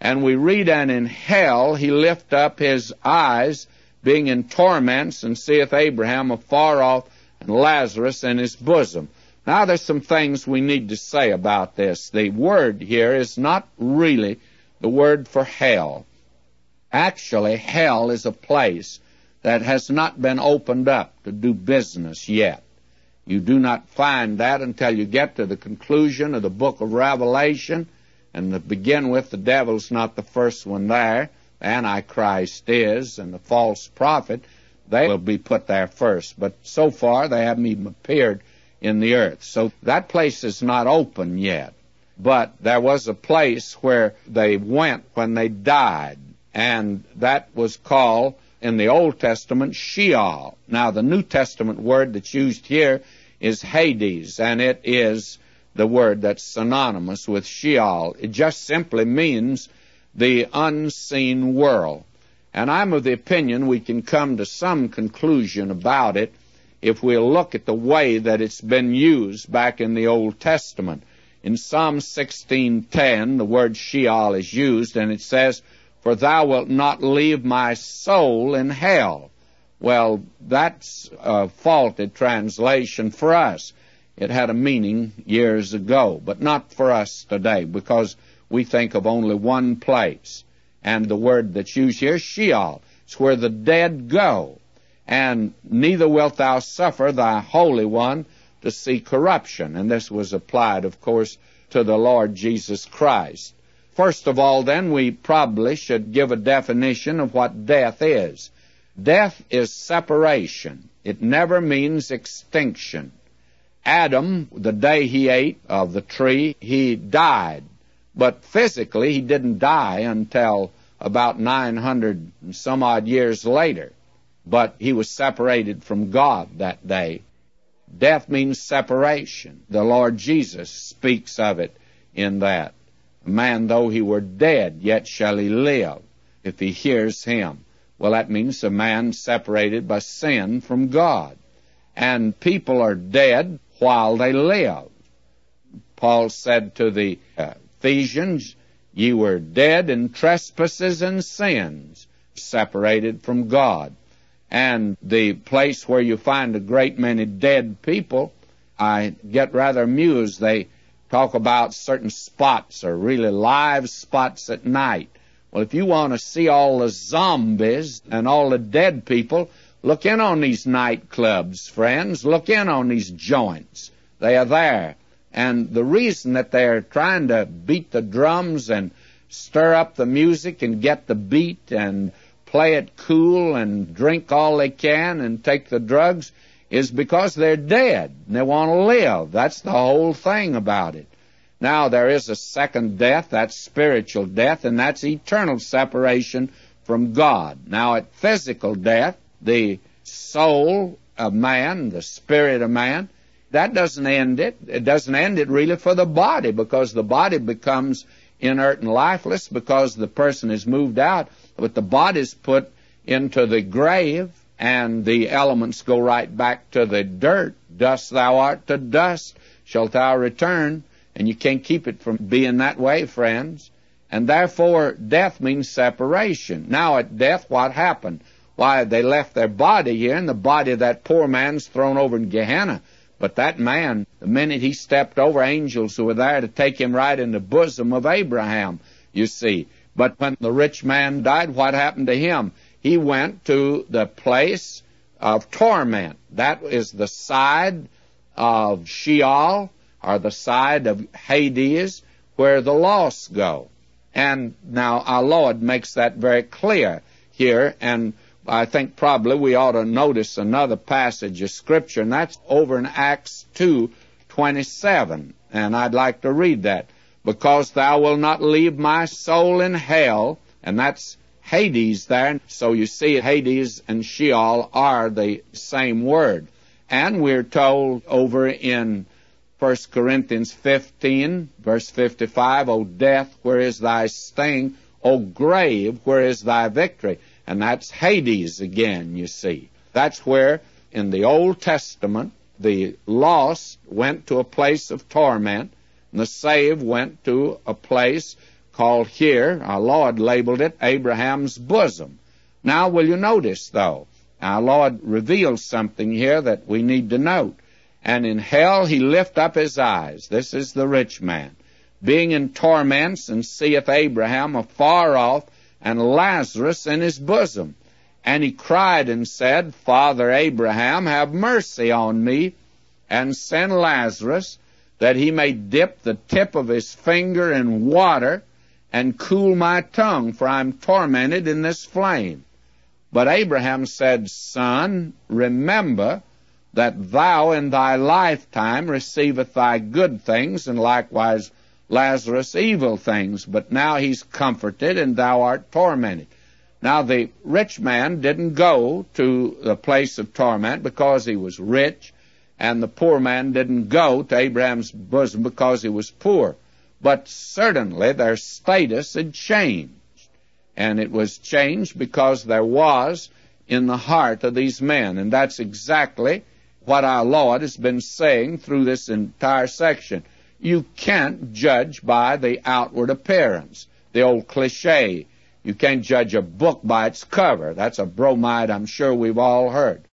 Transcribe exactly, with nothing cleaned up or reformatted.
And we read, and in hell he lift up his eyes, being in torments, and seeth Abraham afar off, and Lazarus in his bosom. Now there's some things we need to say about this. The word here is not really the word for hell. Actually, hell is a place that has not been opened up to do business yet. You do not find that until you get to the conclusion of the book of Revelation, and to begin with, the devil's not the first one there. The Antichrist is, and the false prophet, they will be put there first. But so far, they haven't even appeared in the earth. So that place is not open yet. But there was a place where they went when they died, and that was called, in the Old Testament, Sheol. Now, the New Testament word that's used here is Hades, and it is the word that's synonymous with Sheol. It just simply means the unseen world. And I'm of the opinion we can come to some conclusion about it if we'll look at the way that it's been used back in the Old Testament. In Psalm sixteen ten, the word Sheol is used, and it says, "For thou wilt not leave my soul in hell." Well, that's a faulted translation for us. It had a meaning years ago, but not for us today, because we think of only one place. And the word that's used here, Sheol, it's where the dead go. And neither wilt thou suffer thy Holy One to see corruption. And this was applied, of course, to the Lord Jesus Christ. First of all, then, we probably should give a definition of what death is. Death is separation. It never means extinction. Adam, the day he ate of the tree, he died. But physically, he didn't die until about nine hundred and some odd years later. But he was separated from God that day. Death means separation. The Lord Jesus speaks of it in that. A man, though he were dead, yet shall he live if he hears him. Well, that means a man separated by sin from God. And people are dead while they live. Paul said to the uh, Ephesians, "Ye were dead in trespasses and sins, separated from God." And the place where you find a great many dead people, I get rather amused. They talk about certain spots, or really live spots at night. Well, if you want to see all the zombies and all the dead people, look in on these nightclubs, friends. Look in on these joints. They are there. And the reason that they're trying to beat the drums and stir up the music and get the beat and play it cool and drink all they can and take the drugs is because they're dead and they want to live. That's the whole thing about it. Now, there is a second death, that's spiritual death, and that's eternal separation from God. Now, at physical death, the soul of man, the spirit of man, that doesn't end it. It doesn't end it really for the body, because the body becomes inert and lifeless because the person is moved out, but the body's put into the grave, and the elements go right back to the dirt. Dust thou art, to dust shalt thou return. And you can't keep it from being that way, friends. And therefore, death means separation. Now, at death, what happened? Why, they left their body here, and the body of that poor man's thrown over in Gehenna. But that man, the minute he stepped over, angels who were there to take him right in the bosom of Abraham, you see. But when the rich man died, what happened to him? He went to the place of torment. That is the side of Sheol, or the side of Hades, where the lost go. And now our Lord makes that very clear here, and I think probably we ought to notice another passage of Scripture, and that's over in Acts two twenty-seven, and I'd like to read that. "Because thou wilt not leave my soul in hell," and that's Hades there. So you see, Hades and Sheol are the same word. And we're told over in First Corinthians fifteen, verse fifty-five, "O death, where is thy sting? O grave, where is thy victory?" And that's Hades again, you see. That's where, in the Old Testament, the lost went to a place of torment, and the saved went to a place called here, our Lord labeled it Abraham's bosom. Now, will you notice, though, our Lord reveals something here that we need to note. And in hell he lift up his eyes. This is the rich man. Being in torments, and seeth Abraham afar off, and Lazarus in his bosom. And he cried and said, Father Abraham, have mercy on me, and send Lazarus, that he may dip the tip of his finger in water, and cool my tongue, for I am tormented in this flame. But Abraham said, Son, remember that thou in thy lifetime receiveth thy good things, and likewise Lazarus evil things. But now he's comforted, and thou art tormented. Now the rich man didn't go to the place of torment because he was rich, and the poor man didn't go to Abraham's bosom because he was poor. But certainly their status had changed. And it was changed because there was in the heart of these men. And that's exactly what our Lord has been saying through this entire section. You can't judge by the outward appearance, the old cliche. You can't judge a book by its cover. That's a bromide I'm sure we've all heard.